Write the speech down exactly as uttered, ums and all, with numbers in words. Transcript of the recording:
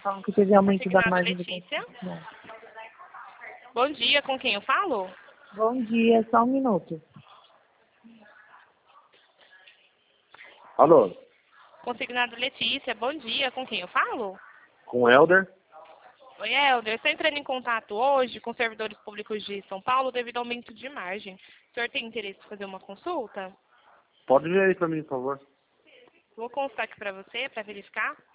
falam que teve aumento da Consignado margem do Letícia. consumidor. Bom dia, com quem eu falo? Bom dia, só um minuto. Alô, Consignado Letícia, bom dia, com quem eu falo? com o Helder? Oi, Helder, estou entrando em contato hoje com servidores públicos de São Paulo devido ao aumento de margem. O senhor tem interesse em fazer uma consulta? Pode vir aí pra mim, por favor. Vou constar aqui para você, para verificar.